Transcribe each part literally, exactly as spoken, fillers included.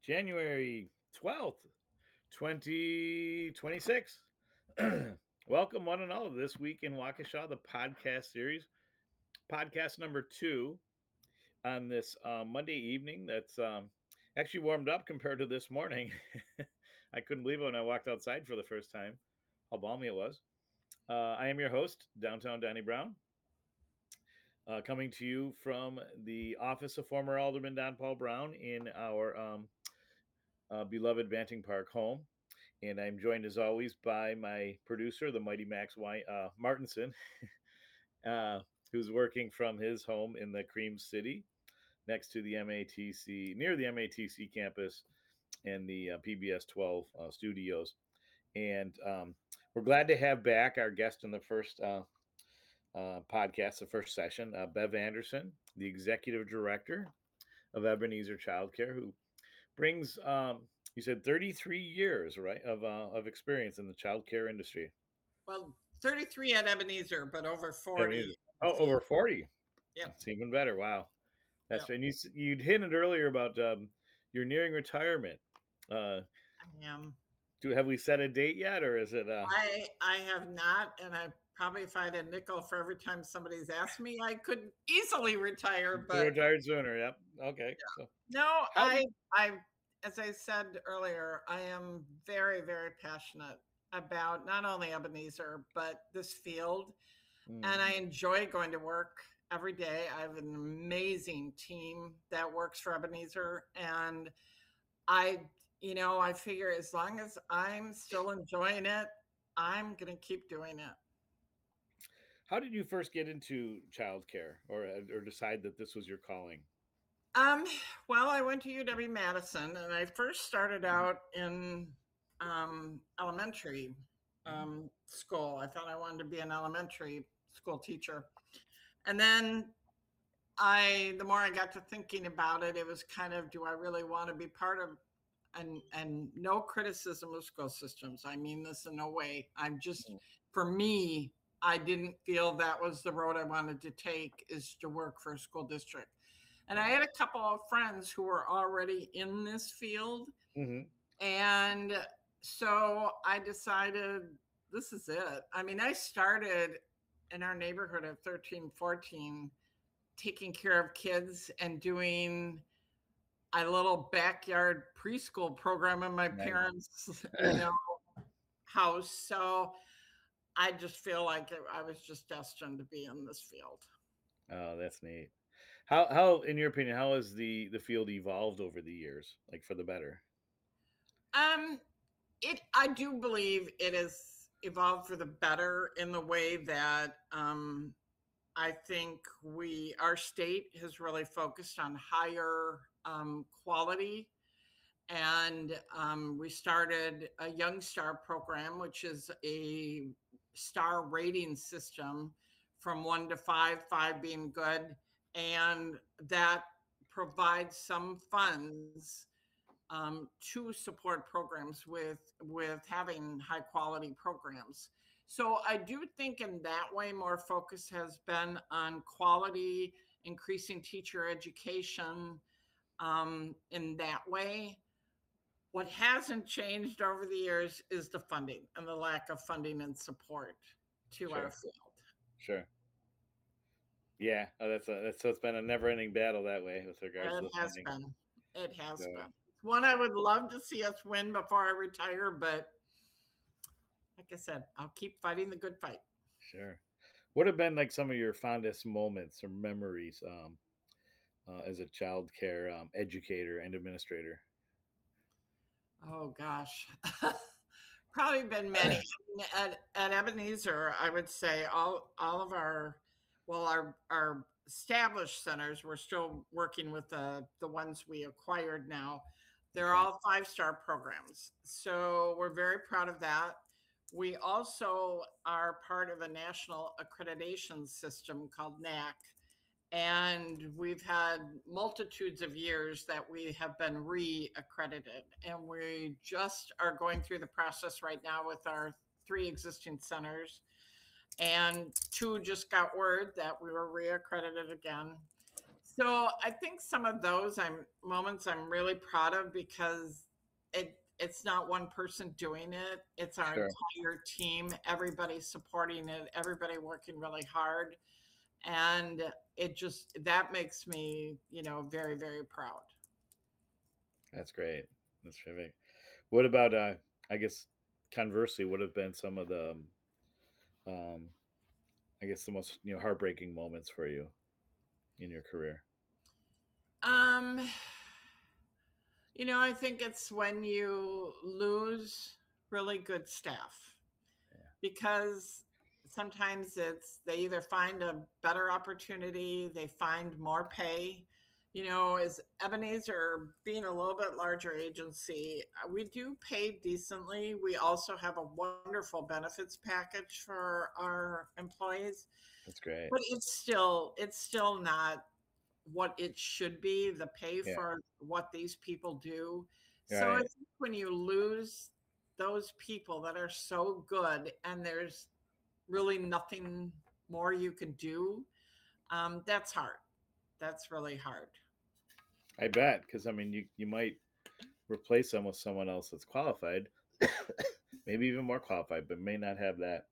January twelfth, twenty twenty-six. Welcome, one and all, to This Week in Waukesha, the podcast series, podcast number two on this uh, Monday evening. That's um, actually warmed up compared to this morning. I couldn't believe it when I walked outside for the first time, how balmy it was. Uh, I am your host, Downtown Donnie Brown, uh, coming to you from the office of former Alderman Don Paul Brown in our um, uh, beloved Banting Park home. And I'm joined, as always, by my producer, the mighty Max y- uh, Martinson, uh, who's working from his home in the Cream City, next to the M A T C, near the M A T C campus and the uh, P B S twelve uh, studios. And um, we're glad to have back our guest in the first uh, uh, podcast, the first session, uh, Bev Anderson, the executive director of Ebenezer Childcare, who brings, um, you said, thirty-three years, right, of uh, of experience in the childcare industry. Well, thirty-three at Ebenezer, but over forty. Ebenezer. Oh, over forty. Yep. That's even better. Wow. That's Yep. and you you'd hinted earlier about um, you're nearing retirement. Uh, I am. do have we set a date yet, or is it? Uh, I I have not, and I probably if I had a nickel for every time somebody's asked me, I could easily retire. But retired sooner. Yep. Okay. Yeah. So no, how I I as I said earlier, I am very very passionate about not only Ebenezer but this field, mm, and I enjoy going to work every day. I have an amazing team that works for Ebenezer, and I, you know, I figure as long as I'm still enjoying it, I'm going to keep doing it. how did you first get into childcare, or or decide that this was your calling? Um, well, I went to U W Madison, and I first started out in um, elementary um, school. I thought I wanted to be an elementary school teacher, and then I, the more I got to thinking about it, it was kind of, do I really want to be part of? And and no criticism of school systems. I mean this in no way. I'm just, for me, I didn't feel that was the road I wanted to take, is to work for a school district. And I had a couple of friends who were already in this field. Mm-hmm. And so I decided this is it. I mean, I started in our neighborhood at thirteen, fourteen, taking care of kids and doing a little backyard preschool program in my Nice. parents' you know, house. So I just feel like I was just destined to be in this field. Oh, that's neat. How how in your opinion, how has the the field evolved over the years, like for the better? Um, it I do believe it has evolved for the better in the way that um, I think we our state has really focused on higher um, quality. And um, we started a Young Star program, which is a star rating system from one to five, five being good. And that provides some funds um, to support programs with, with having high quality programs. So I do think in that way, more focus has been on quality, increasing teacher education um, in that way. What hasn't changed over the years is the funding and the lack of funding and support to Sure. our field. Sure. Yeah, oh, that's a that's so it's been a never-ending battle that way with regards It to the has funding. been. It has So, been. One I would love to see us win before I retire, but like I said, I'll keep fighting the good fight. sure. What have been like some of your fondest moments or memories um, uh, as a child care um, educator and administrator? Oh gosh. Probably been many. At, at Ebenezer, I would say all all of our well our our established centers, we're still working with the the ones we acquired now. They're Okay. all five-star programs. So we're very proud of that. We also are part of a national accreditation system called N A C. And we've had multitudes of years that we have been re-accredited. And we just are going through the process right now with our three existing centers. And two just got word that we were re-accredited again. So I think some of those I'm moments I'm really proud of because it it's not one person doing it. It's our Sure. entire team, everybody supporting it, everybody working really hard. And it just that makes me, you know, very, very proud. That's great. That's terrific. What about, uh, I guess, conversely, what have been some of the, um, um, I guess, the most you know heartbreaking moments for you in your career? Um, you know, I think it's when you lose really good staff Yeah, because sometimes it's they either find a better opportunity, they find more pay. You know, as Ebenezer being a little bit larger agency, uh, we do pay decently. We also have a wonderful benefits package for our employees, that's great. but it's still it's still not what it should be, the pay Yeah, for what these people do. So I right. think when you lose those people that are so good and there's really nothing more you can do, um, that's hard. That's really hard. I bet because I mean, you you might replace them with someone else that's qualified, maybe even more qualified, but may not have that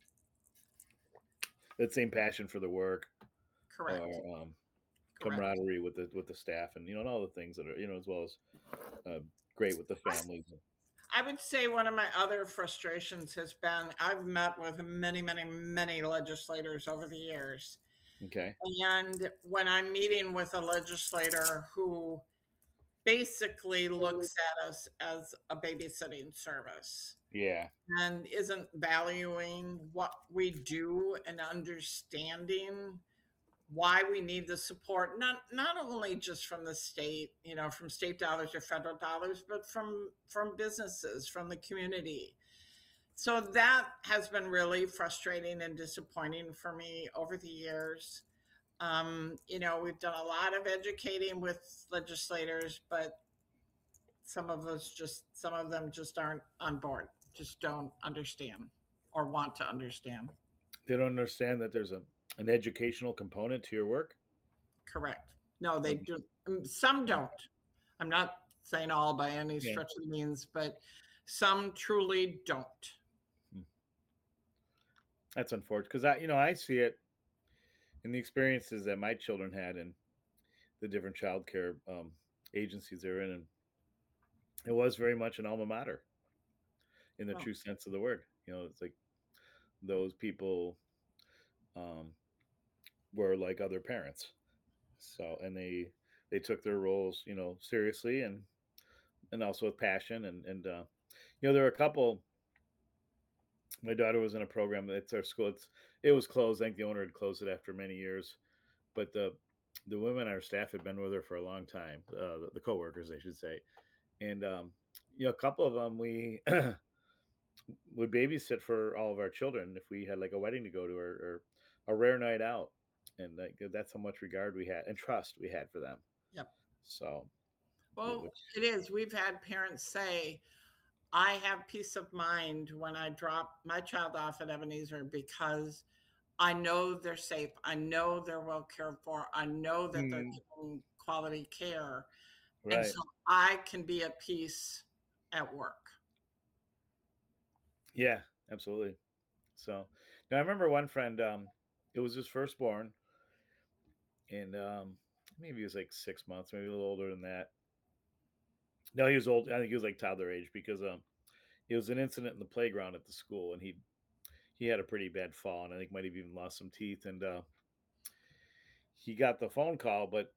that same passion for the work Correct. or um, Correct. camaraderie with the with the staff, and you know, and all the things that are you know, as well as uh, great with the I, families. I would say one of my other frustrations has been I've met with many, many, many legislators over the years. Okay. And when I'm meeting with a legislator who basically looks at us as a babysitting service Yeah. and isn't valuing what we do and understanding why we need the support, not not only just from the state, you know, from state dollars or federal dollars, but from from businesses, from the community. So that has been really frustrating and disappointing for me over the years. Um, you know, we've done a lot of educating with legislators, but some of us just some of them just aren't on board, just don't understand or want to understand. They don't understand that there's a an educational component to your work. Correct. No, they Like, do. mm, Some don't. I'm not saying all by any yeah, stretch of the means, but some truly don't. hmm, that's unfortunate because I, you know, I see it in the experiences that my children had in the different childcare um, agencies they're in, and it was very much an alma mater in the Well, true sense of the word. You know, it's like those people um, were like other parents. So, and they they took their roles, you know, seriously and and also with passion and and uh, you know, there were a couple. My daughter was in a program. It's our school. It's it was closed. I think the owner had closed it after many years, but the the women on our staff had been with her for a long time. Uh, the, the coworkers, I should say, and um, you know, a couple of them we would babysit for all of our children if we had like a wedding to go to or, or a rare night out, and like that's how much regard we had and trust we had for them. yep. So, wh- Well, which it is. We've had parents say, I have peace of mind when I drop my child off at Ebenezer because I know they're safe. I know they're well cared for. I know that they're mm, getting quality care. And right, so I can be at peace at work. yeah, absolutely. So now I remember one friend. Um, it was his firstborn, and um, maybe he was like six months, maybe a little older than that. No, he was old. I think he was like toddler age because um, it was an incident in the playground at the school, and he he had a pretty bad fall, and I think might have even lost some teeth. And uh, he got the phone call, but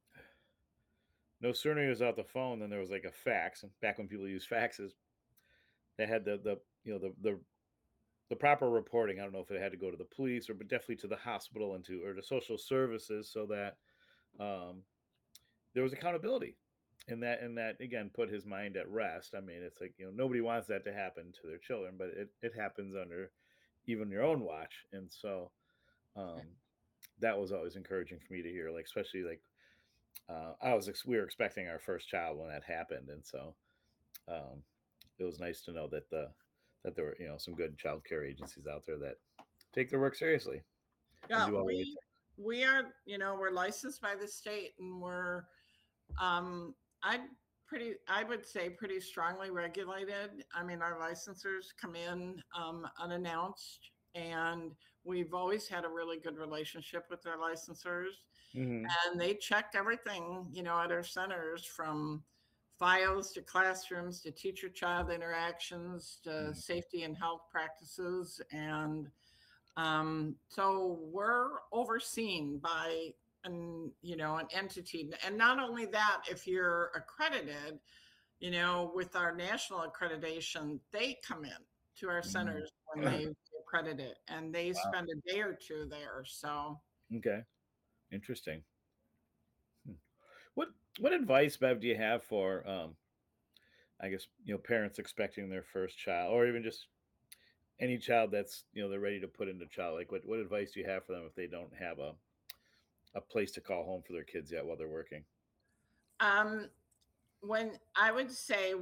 no sooner he was out the phone than there was like a fax. And back when people used faxes, they had the the you know the the the proper reporting. I don't know if it had to go to the police or but definitely to the hospital and to or to social services so that um, there was accountability. And that and that again put his mind at rest. I mean, it's like, you know, nobody wants that to happen to their children, but it, it happens under even your own watch. And so um that was always encouraging for me to hear, like especially like uh I was ex- we were expecting our first child when that happened. And so um it was nice to know that the that there were, you know, some good child care agencies out there that take their work seriously and Yeah, do all the right we things. we are, you know, we're licensed by the state, and we're, um, I pretty, I would say pretty strongly regulated. I mean, our licensors come in um, unannounced, and we've always had a really good relationship with our licensors, Hmm. and they check everything, you know, at our centers, from files to classrooms to teacher child interactions to safety and health practices. And um, so we're overseen by an, you know, an entity. And not only that, if you're accredited, you know, with our national accreditation, they come in to our Mm. centers when they accredit it, and they Wow. spend a day or two there. So Okay. Interesting. Hmm. What what advice, Bev, do you have for um I guess, you know, parents expecting their first child, or even just any child that's, you know, they're ready to put into child, like what what advice do you have for them if they don't have a a place to call home for their kids yet while they're working? um, when I would say,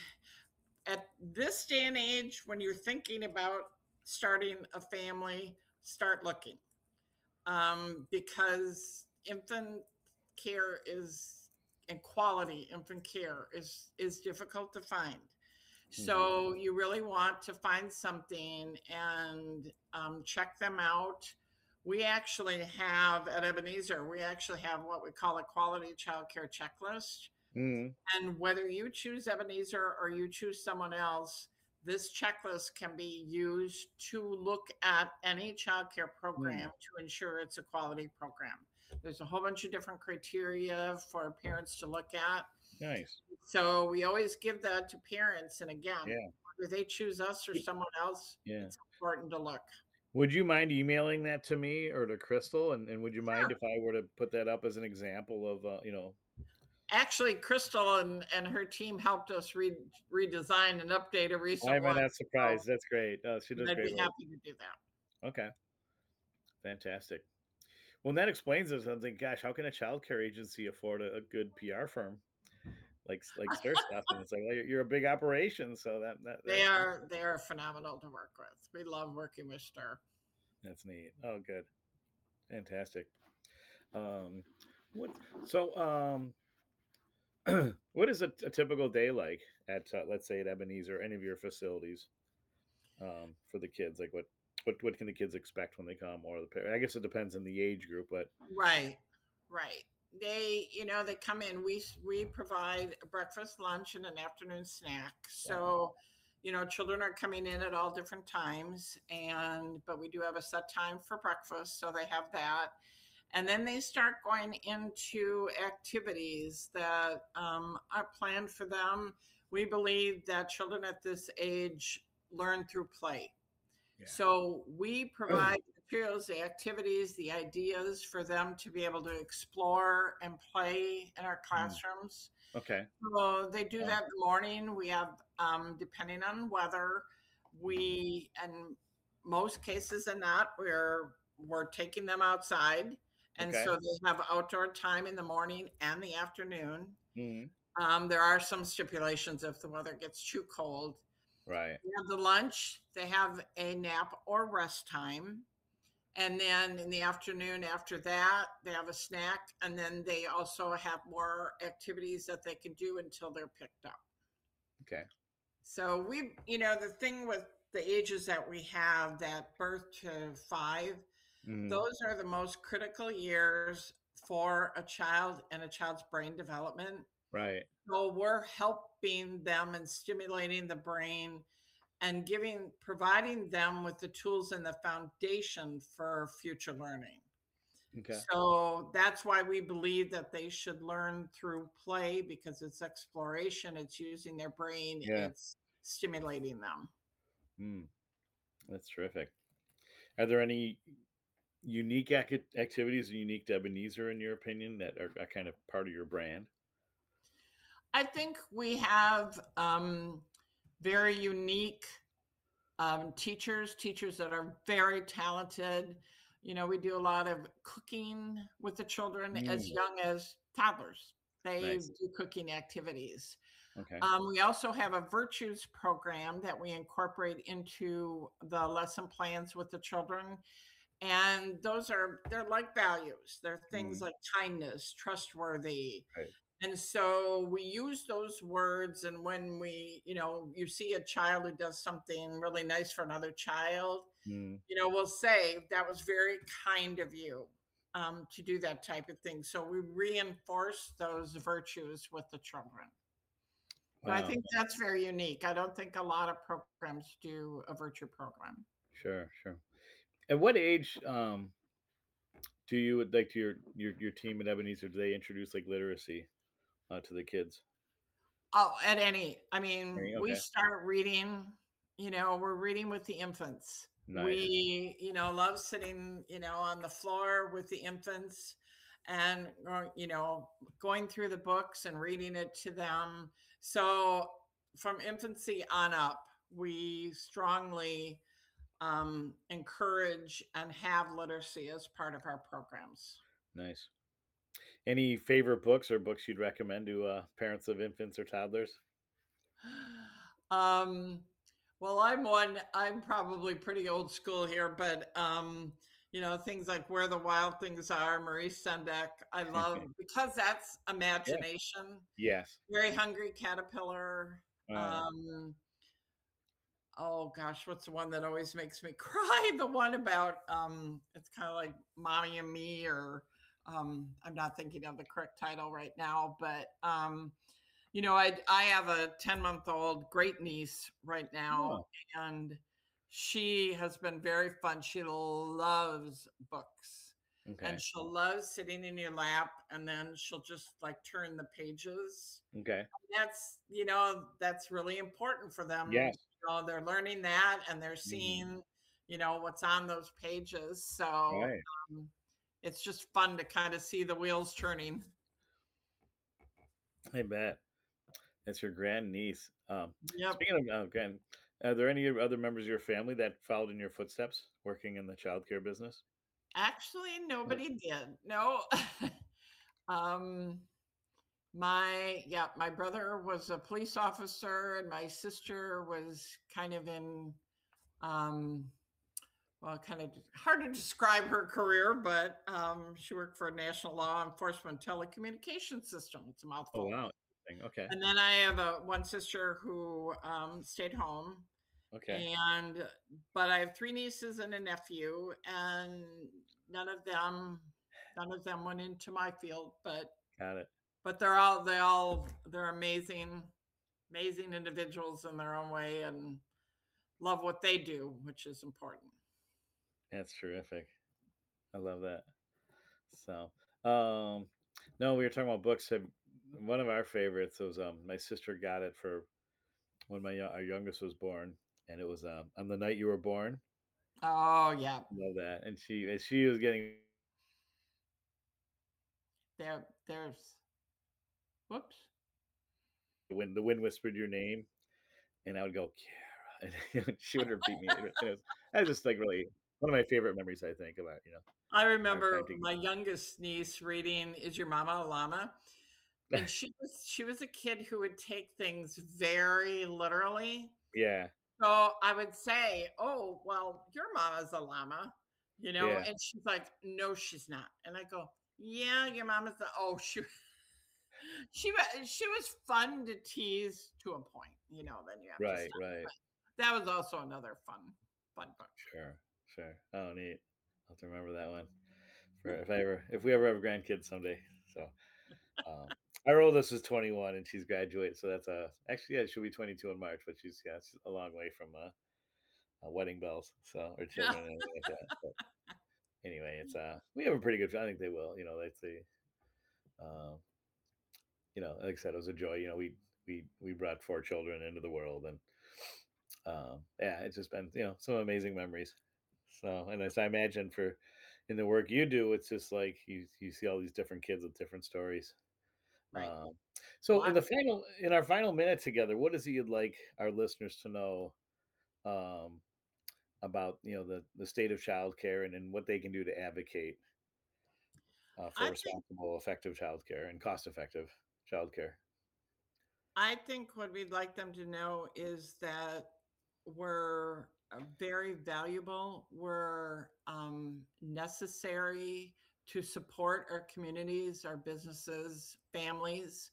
at this day and age, when you're thinking about starting a family, start looking, um, because infant care is, and quality infant care is is difficult to find. Hmm. So you really want to find something and um, check them out. We actually have at Ebenezer, we actually have what we call a quality childcare checklist. Hmm. And whether you choose Ebenezer or you choose someone else, this checklist can be used to look at any childcare Hmm. program to ensure it's a quality program. There's a whole bunch of different criteria for parents to look at. Nice. So we always give that to parents. And again, Yeah. whether they choose us or Would- someone else, Yeah. it's important to look. Would you mind emailing that to me or to Crystal? And, and would you mind Sure. if I were to put that up as an example of, uh, you know, Actually, Crystal and, and her team helped us re- redesign and update a why recent am I one. not So surprised? That's great. Uh, she does they'd great be work. happy to do that. Okay. Fantastic. Well, that explains it. I think, gosh, how can a childcare agency afford a, a good P R firm like like Stir Stuff? And it's like, well, you're, you're a big operation, so that that They that's are they are phenomenal to work with. We love working with Stir. that's neat. Oh, good, fantastic. Um, what so um, what is a, a typical day like at uh, let's say at Ebenezer or any of your facilities um, for the kids? Like what what what can the kids expect when they come, or the parent? I guess it depends on the age group, but Right, right. They, you know, they come in. We we provide a breakfast, lunch, and an afternoon snack. wow, So, you know, children are coming in at all different times, and but we do have a set time for breakfast, so they have that. And then they start going into activities that um, are planned for them. We believe that children at this age learn through play. So we yeah, provide the materials, the activities, the ideas for them to be able to explore and play in our Mm, classrooms. okay, So they do wow, that in the morning. We have, um, depending on weather, we, and most cases and not, we're we're taking them outside, and okay, so they have outdoor time in the morning and the afternoon. hmm, Um, there are some stipulations if the weather gets too cold. right, They have the lunch, they have a nap or rest time. And then in the afternoon after that, they have a snack. And then they also have more activities that they can do until they're picked up. okay. So we, you know, the thing with the ages that we have, that birth to five, Mhm. those are the most critical years for a child and a child's brain development. Right. So we're helping them and stimulating the brain and giving providing them with the tools and the foundation for future learning. Okay. So that's why we believe that they should learn through play, because it's exploration, it's using their brain, Yeah. it's stimulating them. Mm, that's terrific. Are there any unique ac- activities unique to Ebenezer, in your opinion, that are, are kind of part of your brand? I think we have um, very unique um, teachers, teachers that are very talented. You know, we do a lot of cooking with the children as Mm, young as toddlers. They nice. do cooking activities. Okay. Um, we also have a virtues program that we incorporate into the lesson plans with the children. And those are, they're like values. They're things Mm, like kindness, trustworthy. right. And so we use those words. And when we, you know, you see a child who does something really nice for another child, Mm, you know, we'll say that was very kind of you, um, to do that type of thing. So we reinforce those virtues with the children. But I wow. think that's very unique. I don't think a lot of programs do a virtue program. Sure, sure. At what age um do you like to your your your team at Ebenezer? Do they introduce like literacy uh, to the kids? Oh, at any, I mean, Any- we Okay, start reading, you know, we're reading with the infants. nice. We, you know, love sitting, you know, on the floor with the infants and, uh, you know, going through the books and reading it to them. So from infancy on up, we strongly um, encourage and have literacy as part of our programs. Nice. Any favorite books or books you'd recommend to uh, parents of infants or toddlers? Um, well, I'm one, I'm probably pretty old school here, but um, you know, things like Where the Wild Things Are, Maurice Sendak, I love because that's Yeah. imagination. Yes. Very Hungry Caterpillar. Uh, Um, oh gosh, what's the one that always makes me cry? The one about um, it's kind of like Mommy and Me, or um, I'm not thinking of the correct title right now, but um, you know, I I have a ten month old great niece right now, oh, and she has been very fun. She loves books, and okay. she'll love sitting in your lap, and then she'll just like turn the pages. Okay. That's, you know, that's really important for them. Yes. You know, they're learning that, and they're Hmm. seeing, you know, what's on those pages. So Right. um, it's just fun to kind of see the wheels turning. I bet. That's your grandniece. Um, Yep. speaking of uh, grand, are there any other members of your family that followed in your footsteps, working in the childcare business? Actually, Uh, nobody did. No. um, my yeah, my brother was a police officer, and my sister was kind of in um, well, kind of hard to describe her career, but um, she worked for a national law enforcement telecommunication system. It's a Oh mouthful. wow. Interesting. Okay. And then I have a one sister who um, stayed home, Okay. and but I have three nieces and a nephew, and none of them none of them went into my field, but Got it. but they're all they all they're amazing, amazing individuals in their own way, and love what they do, which is important. That's terrific. I love that. So, um, no, we were talking about books. Have- One of our favorites was um, my sister got it for when my yo- our youngest was born, and it was um, on the night you were born. Oh yeah, Love that. And she and she was getting there there's whoops. when the wind whispered your name, and I would go Kiara, and she would repeat me. And it was, that was just like really one of my favorite memories. I think about you know I our time remember together. my youngest niece reading "Is Your Mama a Llama?" and she was she was a kid who would take things very literally. Yeah, So I would say, "Oh, well, your mama's a llama," you know, yeah, and she's like, "No, she's not." And I go, "Yeah, your mama's a." Oh, she she was she was fun to tease to a point, you know. Then you have to right, stop. right. But that was also another fun fun book. Sure, sure. Oh, neat. I'll have to remember that one for if I ever if we ever have grandkids someday. So. Um, our oldest is twenty-one and she's graduated, so that's a actually yeah, she'll be twenty-two in March, but she's yeah, it's a long way from uh, uh wedding bells, so or Yeah. children and anything like that. But anyway, it's uh we have a pretty good. I think they will. You know, they say, um, you know, like I said, it was a joy. You know, we we we brought four children into the world, and um, yeah, it's just been you know some amazing memories. So, and as I imagine for in the work you do, it's just like you you see all these different kids with different stories. Right. Um, Well, so in I'm the final in our final minute together, what is it you'd like our listeners to know um, about you know the the state of childcare and, and what they can do to advocate uh, for I think responsible, effective childcare and cost effective childcare? I think what we'd like them to know is that we're uh, very valuable, were um, necessary to support our communities, our businesses, families.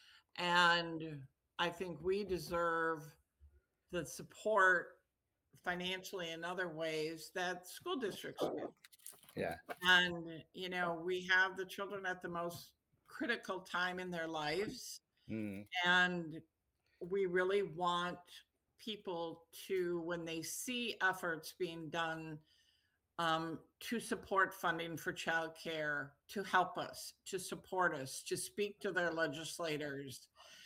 And I think we deserve the support financially in other ways that school districts do. Yeah. And, you know, we have the children at the most critical time in their lives. Mm. And we really want people to, when they see efforts being done um, to support funding for childcare, to help us, to support us, to speak to their legislators.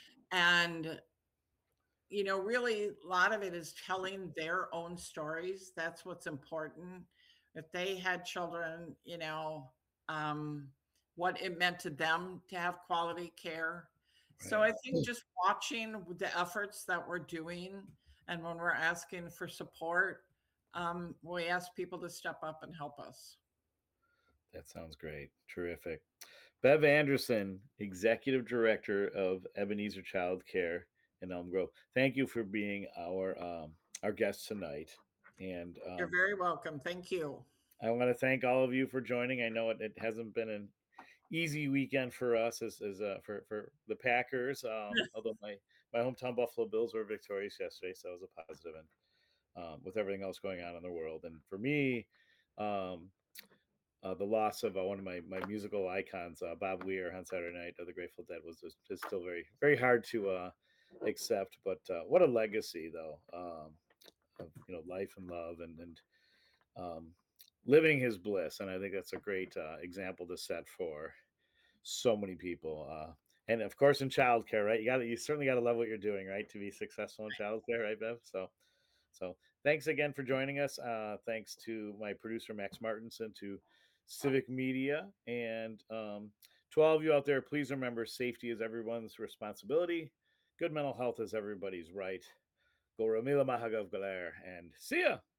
And, you know, really, a lot of it is telling their own stories. That's what's important. If they had children, you know, um, what it meant to them to have quality care. So I think just watching the efforts that we're doing, and when we're asking for support, um, we ask people to step up and help us. That sounds great. Terrific. Bev Anderson, Executive Director of Ebenezer Child Care in Elm Grove. Thank you for being our um, our guest tonight. And You're um, very welcome. Thank you. I want to thank all of you for joining. I know it, it hasn't been an easy weekend for us as, as uh, for for the Packers. Um, although my my hometown Buffalo Bills were victorious yesterday, so it was a positive. And um, with everything else going on in the world, and for me, um, uh, the loss of uh, one of my, my musical icons, uh, Bob Weir, on Saturday night of the Grateful Dead was is, is still very very hard to uh, accept. But uh, what a legacy, though, um, of you know life and love and and um, living his bliss. And I think that's a great uh, example to set for so many people. Uh, and of course, in childcare, right? You got to you certainly got to love what you're doing, right, to be successful in childcare, right, Bev? So. So thanks again for joining us. Uh, thanks to my producer, Max Martinson, to Civic Media, and um, to all of you out there, please remember safety is everyone's responsibility. Good mental health is everybody's right. Go Ramila Mahagav Galer, and see ya.